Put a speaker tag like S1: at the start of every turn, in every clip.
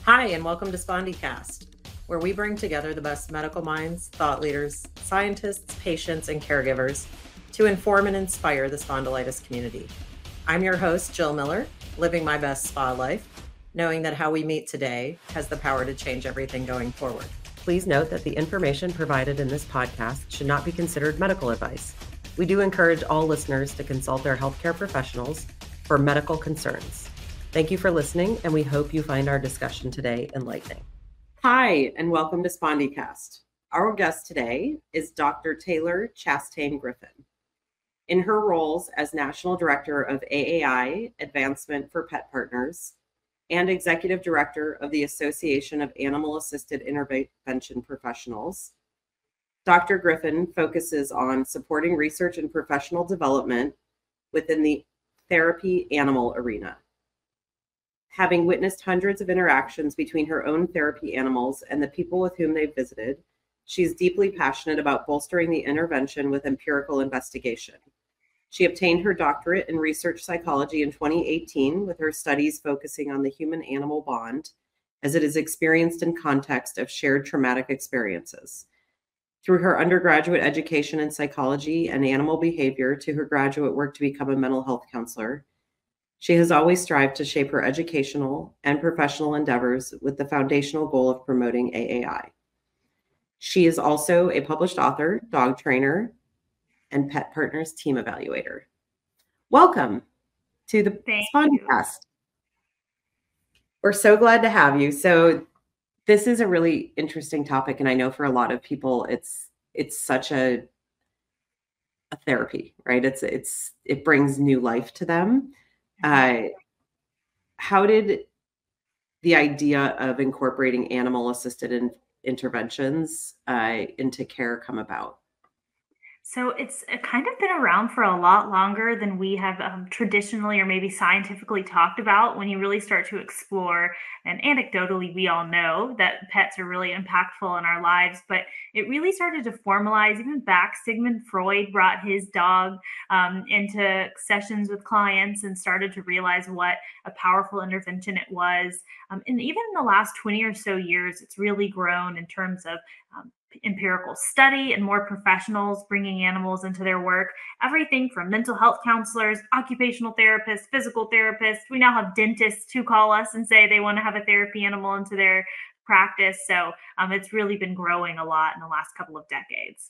S1: Hi, and welcome to SpondyCast, where we bring together the best medical minds, thought leaders, scientists, patients, and caregivers to inform and inspire the spondylitis community. I'm your host, Jill Miller, living my best spa life, knowing that how we meet today has the power to change everything going forward. Please note that the information provided in this podcast should not be considered medical advice. We do encourage all listeners to consult their healthcare professionals for medical concerns. Thank you for listening, and we hope you find our discussion today enlightening. Hi, and welcome to SpondyCast. Our guest today is Dr. Taylor Chastain Griffin. In her roles as National Director of AAI, Advancement for Pet Partners, and Executive Director of the Association of Animal-Assisted Intervention Professionals, Dr. Griffin focuses on supporting research and professional development within the therapy animal arena. Having witnessed hundreds of interactions between her own therapy animals and the people with whom they've visited, she's deeply passionate about bolstering the intervention with empirical investigation. She obtained her doctorate in research psychology in 2018 with her studies focusing on the human-animal bond as it is experienced in context of shared traumatic experiences. Through her undergraduate education in psychology and animal behavior to her graduate work to become a mental health counselor, she has always strived to shape her educational and professional endeavors with the foundational goal of promoting AAI. She is also a published author, dog trainer, and Pet Partners team evaluator. Welcome to the SpondyCast. We're so glad to have you. So this is a really interesting topic, and I know for a lot of people, it's such a therapy, right? It brings new life to them. How did the idea of incorporating animal-assisted interventions into care come about?
S2: So it's kind of been around for a lot longer than we have traditionally or maybe scientifically talked about. When you really start to explore, and anecdotally, we all know that pets are really impactful in our lives, but it really started to formalize even back. Sigmund Freud brought his dog into sessions with clients and started to realize what a powerful intervention it was. And even in the last 20 or so years, it's really grown in terms of empirical study and more professionals bringing animals into their work. Everything from mental health counselors, occupational therapists, physical therapists. We now have dentists who call us and say they want to have a therapy animal into their practice. So it's really been growing a lot in the last couple of decades.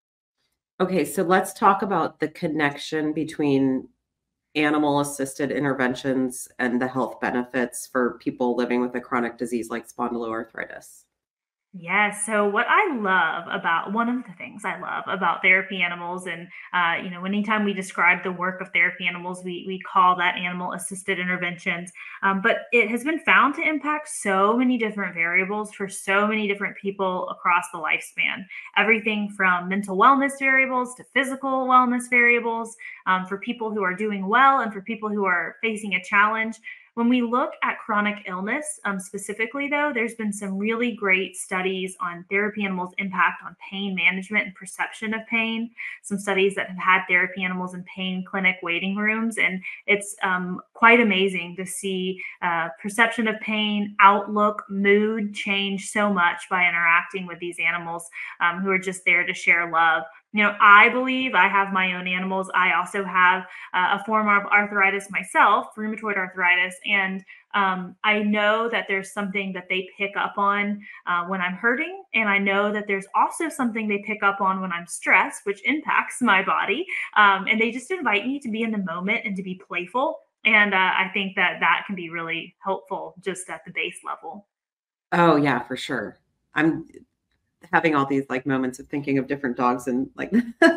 S1: Okay, so let's talk about the connection between animal-assisted interventions and the health benefits for people living with a chronic disease like spondyloarthritis.
S2: Yes. So what I love about one of the things I love about therapy animals, and anytime we describe the work of therapy animals, we call that animal assisted interventions. But it has been found to impact so many different variables for so many different people across the lifespan. Everything from mental wellness variables to physical wellness variables, for people who are doing well and for people who are facing a challenge. When we look at chronic illness specifically, though, there's been some really great studies on therapy animals' impact on pain management and perception of pain. Some studies that have had therapy animals in pain clinic waiting rooms. And it's quite amazing to see perception of pain, outlook, mood change so much by interacting with these animals who are just there to share love. I believe I have my own animals. I also have a form of arthritis myself, rheumatoid arthritis. And I know that there's something that they pick up on when I'm hurting. And I know that there's also something they pick up on when I'm stressed, which impacts my body. And they just invite me to be in the moment and to be playful. And I think that can be really helpful just at the base level.
S1: Oh, yeah, for sure. I'm having all these like moments of thinking of different dogs and like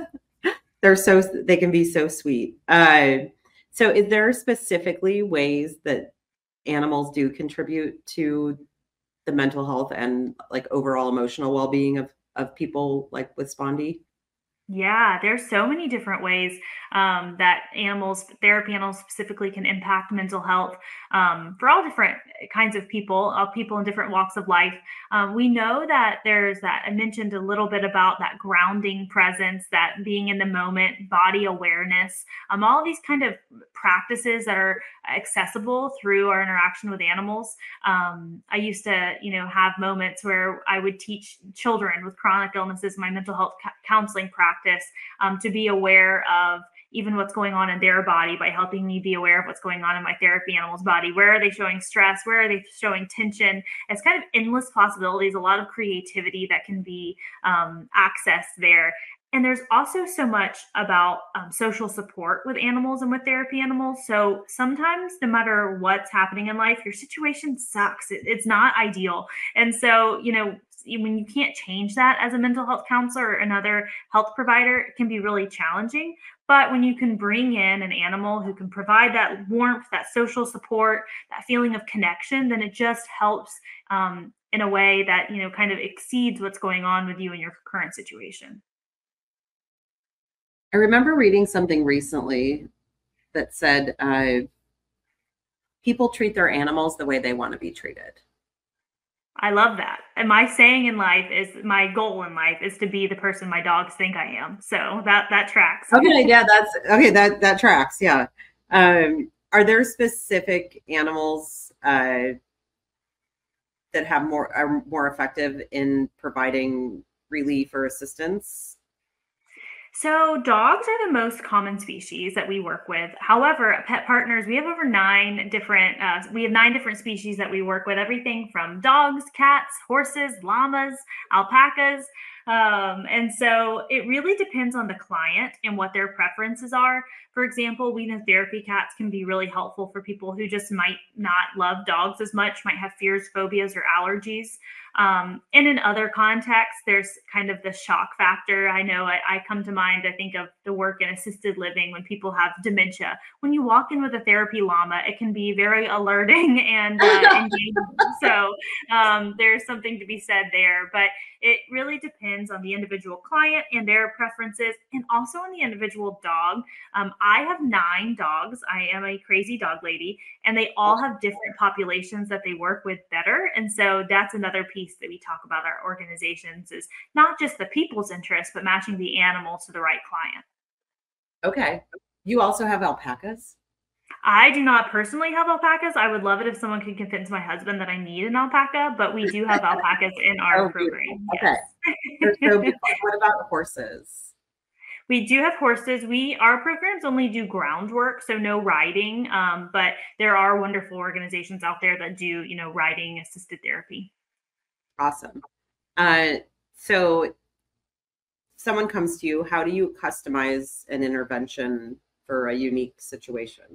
S1: they can be so sweet. So is there specifically ways that animals do contribute to the mental health and like overall emotional well-being of people like with spondy?
S2: Yeah, there's so many different ways that therapy animals specifically, can impact mental health for all different kinds of people in different walks of life. We know that there's that I mentioned a little bit about that grounding presence, that being in the moment, body awareness, all these kind of practices that are accessible through our interaction with animals. I used to, have moments where I would teach children with chronic illnesses my mental health counseling practice, to be aware of even what's going on in their body by helping me be aware of what's going on in my therapy animal's body. Where are they showing stress? Where are they showing tension? It's kind of endless possibilities, a lot of creativity that can be accessed there. And there's also so much about social support with animals and with therapy animals. So sometimes, no matter what's happening in life, your situation sucks. It's not ideal. And so, when you can't change that as a mental health counselor or another health provider, it can be really challenging. But when you can bring in an animal who can provide that warmth, that social support, that feeling of connection, then it just helps in a way that, kind of exceeds what's going on with you in your current situation.
S1: I remember reading something recently that said people treat their animals the way they want to be treated.
S2: I love that. And my goal in life is to be the person my dogs think I am. So that tracks.
S1: Okay, yeah, that's okay. That tracks. Yeah. Are there specific animals that are more effective in providing relief or assistance?
S2: So, dogs are the most common species that we work with. However, at Pet Partners, we have over we have 9 different species that we work with. Everything from dogs, cats, horses, llamas, alpacas. And so it really depends on the client and what their preferences are. For example, we know therapy cats can be really helpful for people who just might not love dogs as much, might have fears, phobias, or allergies. And in other contexts, there's kind of the shock factor. I know I come to mind, I think of the work in assisted living when people have dementia. When you walk in with a therapy llama, it can be very alerting and engaging. So there's something to be said there. But it really depends on the individual client and their preferences, and also on the individual dog. I have 9 dogs. I am a crazy dog lady, and they all have different populations that they work with better. And so that's another piece that we talk about our organizations, is not just the people's interest, but matching the animal to the right client.
S1: Okay. You also have alpacas?
S2: I do not personally have alpacas. I would love it if someone could convince my husband that I need an alpaca, but we do have alpacas in our
S1: Oh, beautiful.
S2: program.
S1: Okay. They're so beautiful. What about horses?
S2: We do have horses. Our programs only do groundwork, so no riding. But there are wonderful organizations out there that do, riding assisted therapy.
S1: Awesome. So someone comes to you, how do you customize an intervention for a unique situation?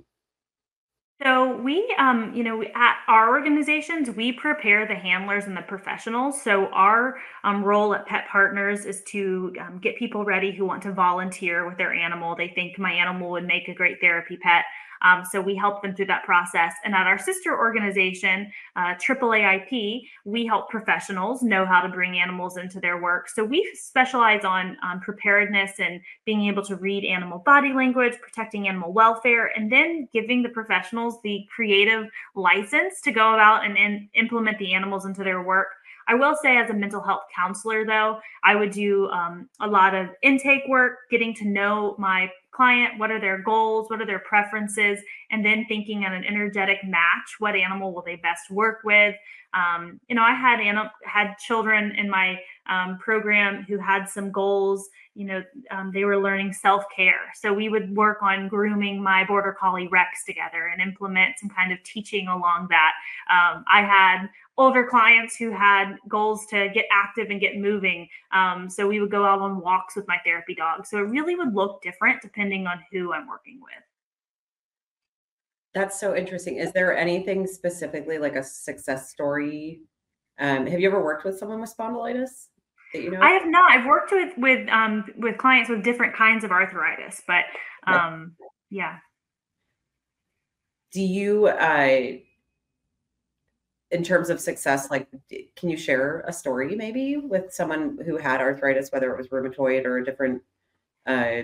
S2: So at our organizations, we prepare the handlers and the professionals. So our role at Pet Partners is to get people ready who want to volunteer with their animal. They think my animal would make a great therapy pet. So we help them through that process. And at our sister organization, AAAIP, we help professionals know how to bring animals into their work. So we specialize on preparedness and being able to read animal body language, protecting animal welfare, and then giving the professionals the creative license to go about and implement the animals into their work. I will say, as a mental health counselor, though, I would do a lot of intake work, getting to know my client, what are their goals, what are their preferences, and then thinking on an energetic match, what animal will they best work with. I had children in my program who had some goals. They were learning self-care. So we would work on grooming my border collie Rex together and implement some kind of teaching along that. I had older clients who had goals to get active and get moving. So we would go out on walks with my therapy dog. So it really would look different depending on who I'm working with.
S1: That's so interesting. Is there anything specifically like a success story? Have you ever worked with someone with spondylitis that you know?
S2: I have not. I've worked with clients with different kinds of arthritis, but yeah.
S1: Do you in terms of success, like, can you share a story maybe with someone who had arthritis, whether it was rheumatoid or a different uh,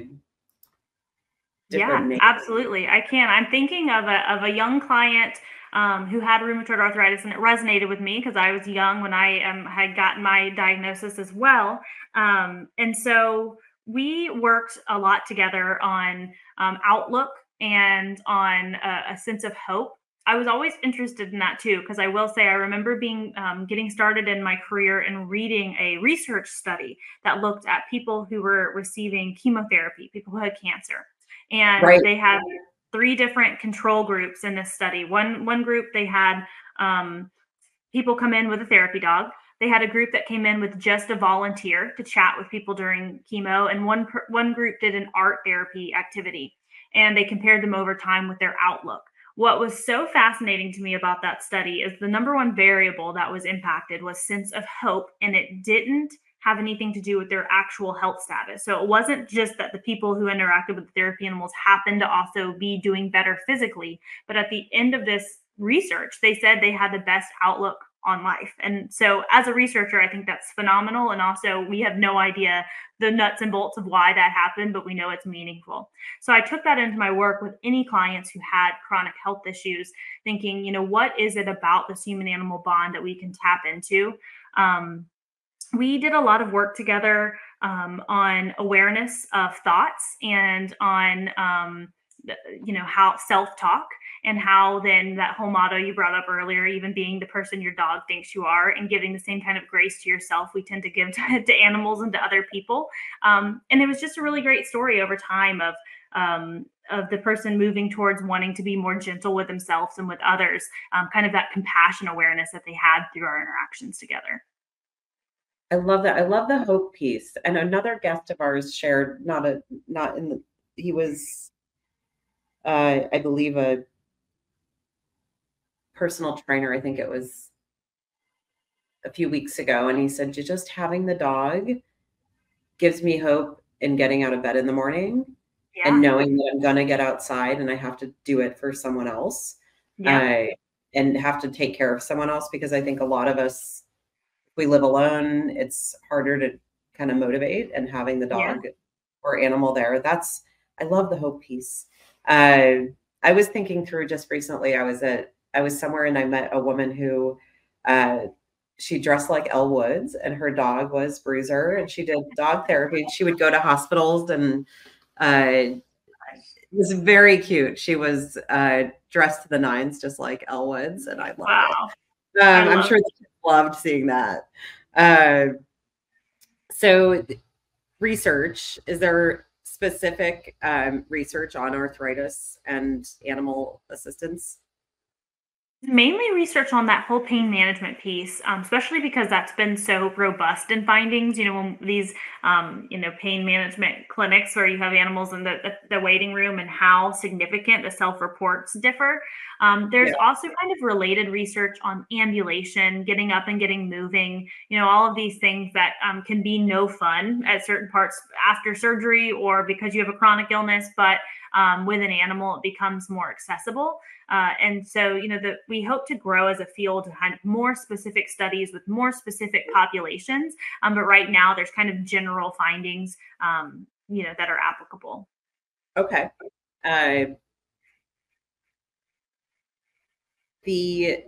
S2: Yeah,
S1: different names?
S2: absolutely. I can. I'm thinking of a young client who had rheumatoid arthritis, and it resonated with me because I was young when I had gotten my diagnosis as well. And so we worked a lot together on outlook and on a sense of hope. I was always interested in that too, because I will say I remember being getting started in my career and reading a research study that looked at people who were receiving chemotherapy, people who had cancer, and
S1: Right.
S2: they had three different control groups in this study. One group, they had people come in with a therapy dog. They had a group that came in with just a volunteer to chat with people during chemo, and one group did an art therapy activity, and they compared them over time with their outlook. What was so fascinating to me about that study is the number one variable that was impacted was sense of hope, and it didn't have anything to do with their actual health status. So it wasn't just that the people who interacted with the therapy animals happened to also be doing better physically, but at the end of this research, they said they had the best outlook on life. And so as a researcher, I think that's phenomenal. And also, we have no idea the nuts and bolts of why that happened, but we know it's meaningful. So I took that into my work with any clients who had chronic health issues, thinking, what is it about this human animal bond that we can tap into? We did a lot of work together on awareness of thoughts and on how self-talk, and how then that whole motto you brought up earlier, even being the person your dog thinks you are and giving the same kind of grace to yourself we tend to give to animals and to other people. And it was just a really great story over time of the person moving towards wanting to be more gentle with themselves and with others, kind of that compassion awareness that they had through our interactions together.
S1: I love that. I love the hope piece. And another guest of ours shared, not in the, he was, I believe, a personal trainer. I think it was a few weeks ago. And he said, just having the dog gives me hope in getting out of bed in the morning and
S2: Yeah.
S1: knowing that I'm going to get outside and I have to do it for someone else.
S2: Yep.
S1: And have to take care of someone else, because I think a lot of us, if we live alone, it's harder to kind of motivate, and having the
S2: Yeah.
S1: dog or animal there, I love the hope piece. I was thinking through just recently, I was somewhere and I met a woman who, she dressed like Elle Woods and her dog was Bruiser, and she did dog therapy. She would go to hospitals, and it was very cute. She was dressed to the nines, just like Elle Woods, and I loved it.
S2: Wow. I
S1: I'm
S2: love
S1: sure the kids loved seeing that. Uh, so research, is there specific research on arthritis and animal assistance?
S2: mainly research on that whole pain management piece, especially because that's been so robust in findings. When these, pain management clinics where you have animals in the waiting room, and how significant the self-reports differ. There's
S1: Yeah.
S2: also kind of related research on ambulation, getting up and getting moving, all of these things that can be no fun at certain parts after surgery or because you have a chronic illness, but with an animal, it becomes more accessible. And so, that we hope to grow as a field to have more specific studies with more specific populations. But right now, there's kind of general findings, that are applicable.
S1: Okay. The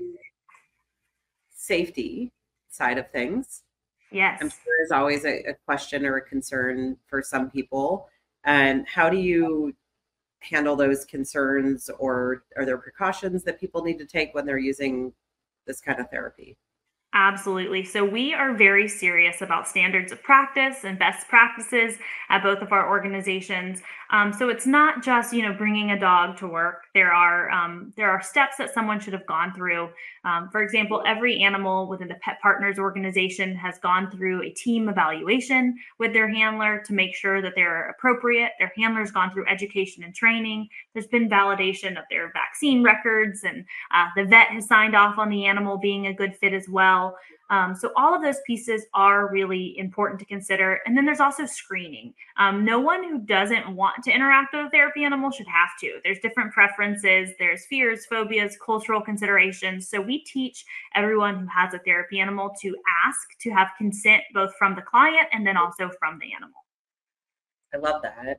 S1: safety side of things, I'm
S2: Yes.
S1: sure, is always a question or a concern for some people. And how do you handle those concerns, or are there precautions that people need to take when they're using this kind of therapy?
S2: Absolutely. So we are very serious about standards of practice and best practices at both of our organizations. So it's not just bringing a dog to work. There are steps that someone should have gone through. For example, every animal within the Pet Partners organization has gone through a team evaluation with their handler to make sure that they're appropriate. Their handler's gone through education and training. There's been validation of their vaccine records, and the vet has signed off on the animal being a good fit as well. So all of those pieces are really important to consider. And then there's also screening. No one who doesn't want to interact with a therapy animal should have to. There's different preferences, there's fears, phobias, cultural considerations. So we teach everyone who has a therapy animal to ask to have consent, both from the client and then also from the animal.
S1: I love that.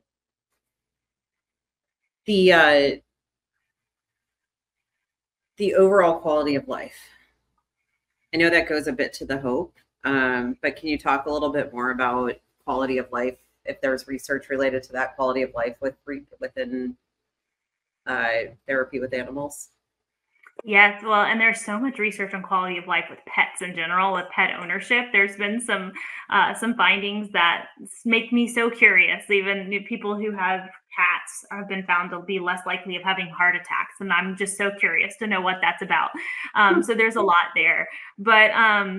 S1: The the overall quality of life. I know that goes a bit to the hope, but can you talk a little bit more about quality of life? If there's research related to that quality of life within therapy with animals?
S2: Yes, well, and there's so much research on quality of life with pets in general, with pet ownership. There's been some findings that make me so curious. Even new people who have cats have been found to be less likely of having heart attacks, and I'm just so curious to know what that's about. So there's a lot there, but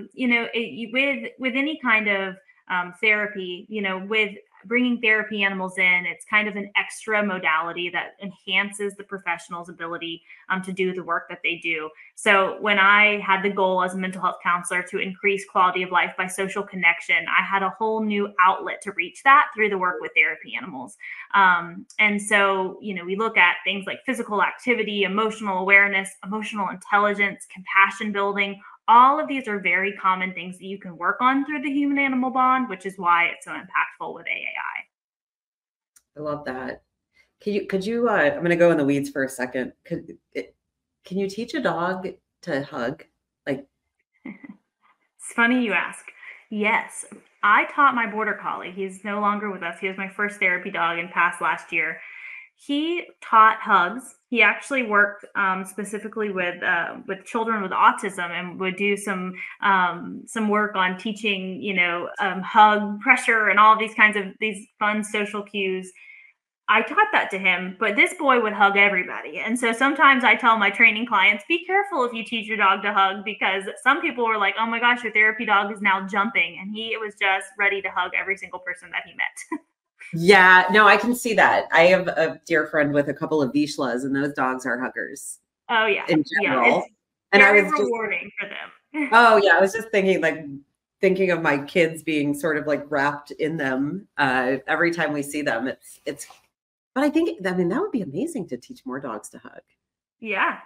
S2: with any kind of therapy, with bringing therapy animals in, it's kind of an extra modality that enhances the professional's ability to do the work that they do. So when I had the goal as a mental health counselor to increase quality of life by social connection, I had a whole new outlet to reach that through the work with therapy animals. And so, we look at things like physical activity, emotional awareness, emotional intelligence, compassion building. All of these are very common things that you can work on through the human animal bond, which is why it's so impactful with AAI.
S1: I love that. Could you I'm going to go in the weeds for a second. Can you teach a dog to hug? Like,
S2: it's funny you ask. Yes, I taught my border collie. He's no longer with us. He was my first therapy dog and passed last year. He taught hugs. He actually worked specifically with children with autism and would do some work on teaching, hug pressure and all these kinds of these fun social cues. I taught that to him, but this boy would hug everybody. And so sometimes I tell my training clients, be careful if you teach your dog to hug, because some people were like, oh my gosh, your therapy dog is now jumping. And he was just ready to hug every single person that he met.
S1: Yeah, no, I can see that. I have a dear friend with a couple of Vizslas, and those dogs are huggers.
S2: Oh yeah,
S1: in general.
S2: yeah, it's
S1: and
S2: very
S1: I was
S2: rewarding for them.
S1: Oh yeah, I was just thinking of my kids being sort of like wrapped in them every time we see them. It's. But I mean, that would be amazing to teach more dogs to hug.
S2: Yeah.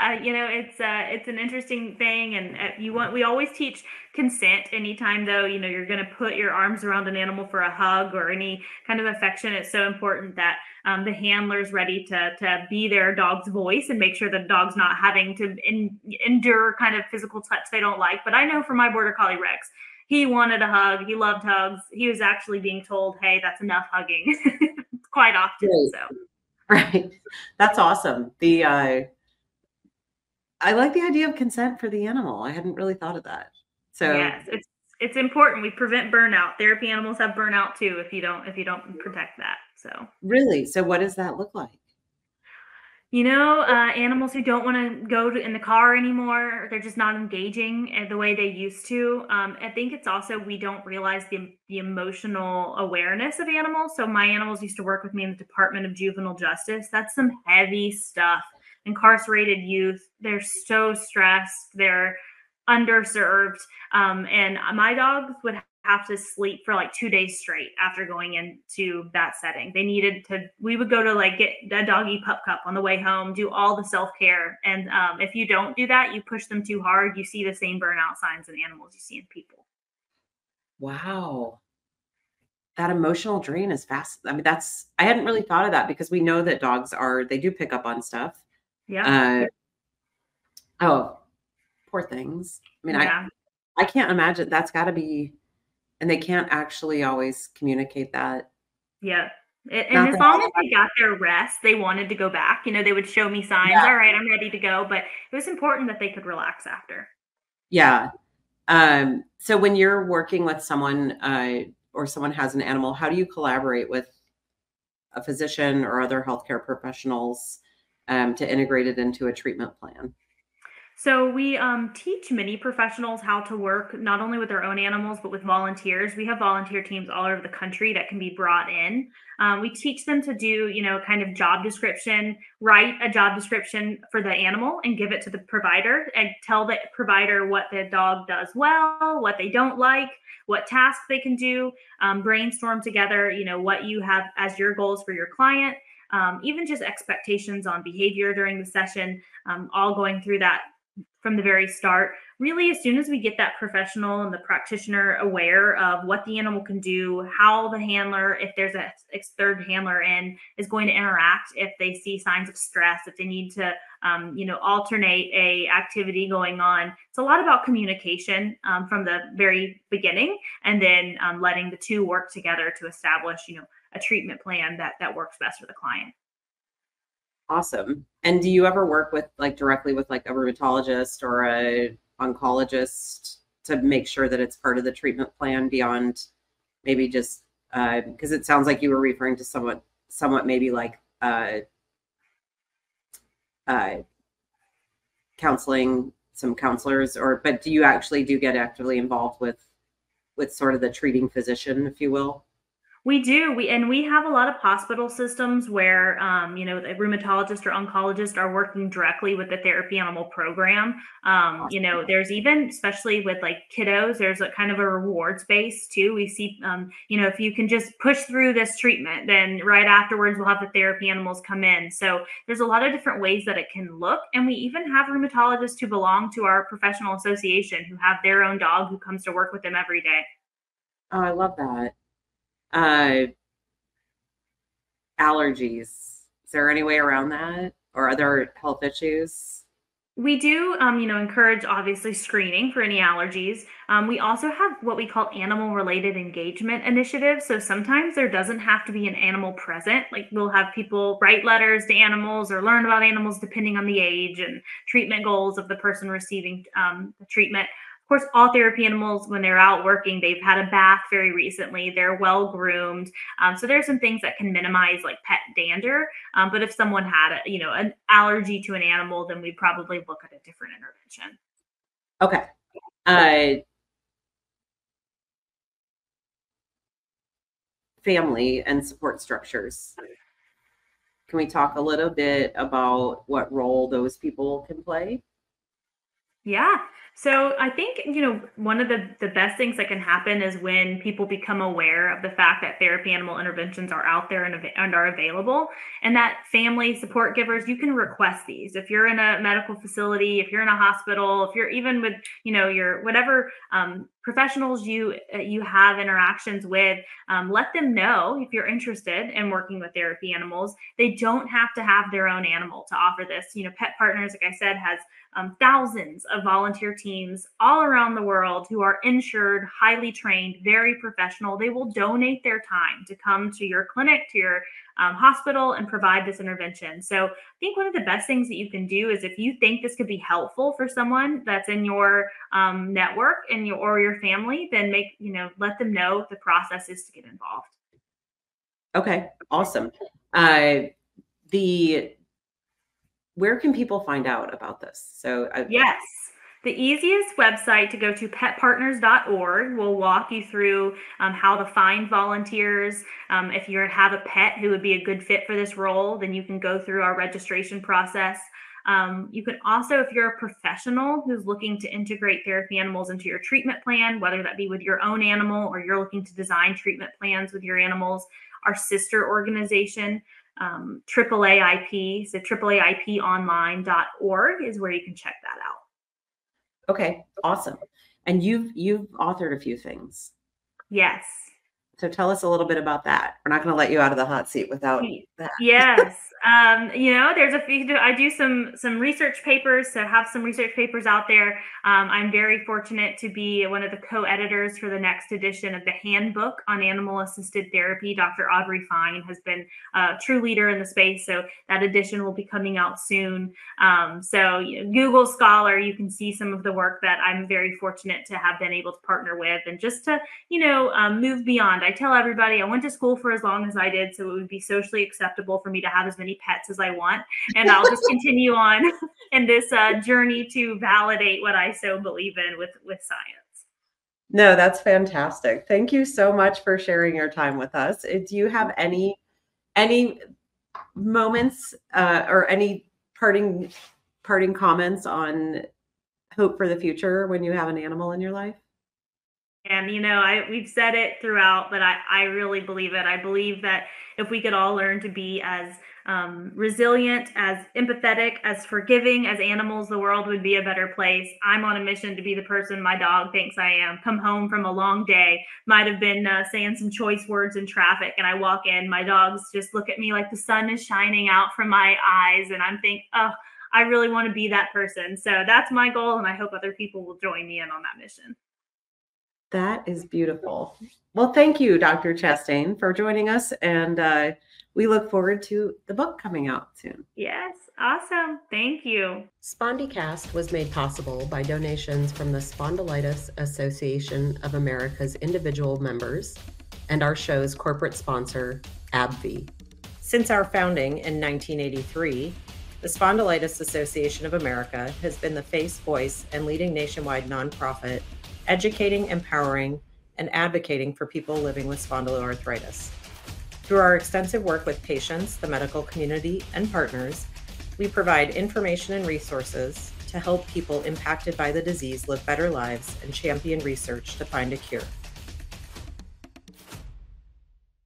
S2: It's an interesting thing, and we always teach consent. Anytime though, you're going to put your arms around an animal for a hug or any kind of affection, it's so important that the handler's ready to be their dog's voice and make sure the dog's not having to endure kind of physical touch they don't like. But I know for my border collie Rex, he wanted a hug. He loved hugs. He was actually being told, "Hey, that's enough hugging," quite often.
S1: Right.
S2: So.
S1: Right. That's awesome. I like the idea of consent for the animal. I hadn't really thought of that. So
S2: yes, it's important. We prevent burnout. Therapy animals have burnout too if you don't protect that. So
S1: really, so what does that look like?
S2: Animals who don't want to go in the car anymore, they're just not engaging the way they used to. I think it's also we don't realize the emotional awareness of animals. So my animals used to work with me in the Department of Juvenile Justice. That's some heavy stuff. Incarcerated youth, they're so stressed, they're underserved, and my dogs would have to sleep for like 2 days straight after going into that setting. We would go to get a doggy pup cup on the way home, do all the self-care. And if you don't do that, you push them too hard, you see the same burnout signs in animals you see in people.
S1: Wow. That emotional drain is fast. I mean, I hadn't really thought of that, because we know that dogs they do pick up on stuff.
S2: Yeah.
S1: Oh, poor things. I mean,
S2: yeah.
S1: I can't imagine. That's got to be. And they can't actually always communicate that.
S2: Yeah. And as long as they got their rest, they wanted to go back. They would show me signs. Yeah. All right, I'm ready to go. But it was important that they could relax after.
S1: Yeah. So when you're working with someone or someone has an animal, how do you collaborate with a physician or other healthcare professionals to integrate it into a treatment plan?
S2: So we teach many professionals how to work not only with their own animals, but with volunteers. We have volunteer teams all over the country that can be brought in. We teach them to do, kind of job description, write a job description for the animal and give it to the provider and tell the provider what the dog does well, what they don't like, what tasks they can do, brainstorm together, what you have as your goals for your client. Even just expectations on behavior during the session, all going through that from the very start. Really, as soon as we get that professional and the practitioner aware of what the animal can do, how the handler, if there's a third handler in, is going to interact, if they see signs of stress, if they need to, alternate a activity going on. It's a lot about communication from the very beginning, and then letting the two work together to establish, a treatment plan that works best for the client.
S1: Awesome. And do you ever work with directly with a rheumatologist or a oncologist to make sure that it's part of the treatment plan beyond maybe just because it sounds like you were referring to somewhat maybe counseling, some counselors, but do you actually get actively involved with sort of the treating physician, if you will?
S2: We do. We have a lot of hospital systems where the rheumatologist or oncologist are working directly with the therapy animal program.
S1: Awesome.
S2: There's even, especially with kiddos, there's a kind of a rewards base too. We see, if you can just push through this treatment, then right afterwards we'll have the therapy animals come in. So there's a lot of different ways that it can look, and we even have rheumatologists who belong to our professional association who have their own dog who comes to work with them every day.
S1: Oh, I love that. Uh, Allergies. Is there any way around that, or other health issues?
S2: We do, encourage obviously screening for any allergies. We also have what we call animal related engagement initiatives. So sometimes there doesn't have to be an animal present. Like we'll have people write letters to animals or learn about animals depending on the age and treatment goals of the person receiving the treatment. Of course, all therapy animals, when they're out working, they've had a bath very recently. They're well groomed. So there's some things that can minimize pet dander. But if someone had an allergy to an animal, then we'd probably look at a different intervention.
S1: Okay. Family and support structures. Can we talk a little bit about what role those people can play?
S2: Yeah. So I think, one of the best things that can happen is when people become aware of the fact that therapy animal interventions are out there and are available, and that family support givers, you can request these. If you're in a medical facility, if you're in a hospital, if you're even with, your whatever professionals you have interactions with, let them know if you're interested in working with therapy animals. They don't have to have their own animal to offer this. Pet Partners, like I said, has thousands of volunteer teams all around the world who are insured, highly trained, very professional. They will donate their time to come to your clinic, to your hospital, and provide this intervention. So I think one of the best things that you can do is, if you think this could be helpful for someone that's in your network and your family, then let them know the process is to get involved.
S1: Okay, awesome. Where can people find out about this?
S2: Yes. The easiest website to go to, petpartners.org, will walk you through how to find volunteers. If you have a pet who would be a good fit for this role, then you can go through our registration process. You can also, if you're a professional who's looking to integrate therapy animals into your treatment plan, whether that be with your own animal or you're looking to design treatment plans with your animals, our sister organization, AAAIP, so AAAIPonline.org is where you can check that out.
S1: Okay, awesome. And you've authored a few things.
S2: Yes.
S1: So tell us a little bit about that. We're not going to let you out of the hot seat without that.
S2: Yes. There's a few, I do some research papers, so have some research papers out there. I'm very fortunate to be one of the co-editors for the next edition of the Handbook on Animal Assisted Therapy. Dr. Audrey Fine has been a true leader in the space, so that edition will be coming out soon. Google Scholar, you can see some of the work that I'm very fortunate to have been able to partner with, and just to, move beyond. I tell everybody I went to school for as long as I did, so it would be socially acceptable for me to have as many pets as I want, and I'll just continue on in this journey to validate what I so believe in with science.
S1: No, that's fantastic. Thank you so much for sharing your time with us. Do you have any moments or any parting comments on hope for the future when you have an animal in your life?
S2: And, we've said it throughout, but I really believe it. I believe that if we could all learn to be as resilient, as empathetic, as forgiving as animals, the world would be a better place. I'm on a mission to be the person my dog thinks I am. Come home from a long day, might have been saying some choice words in traffic, and I walk in, my dogs just look at me like the sun is shining out from my eyes, and I'm thinking, oh, I really want to be that person. So that's my goal, and I hope other people will join me in on that mission.
S1: That is beautiful. Well, thank you, Dr. Chastain, for joining us, and we look forward to the book coming out soon.
S2: Yes, awesome. Thank you.
S1: SpondyCast was made possible by donations from the Spondylitis Association of America's individual members and our show's corporate sponsor, AbbVie. Since our founding in 1983, the Spondylitis Association of America has been the face, voice, and leading nationwide nonprofit educating, empowering, and advocating for people living with spondyloarthritis. Through our extensive work with patients, the medical community, and partners, we provide information and resources to help people impacted by the disease live better lives and champion research to find a cure.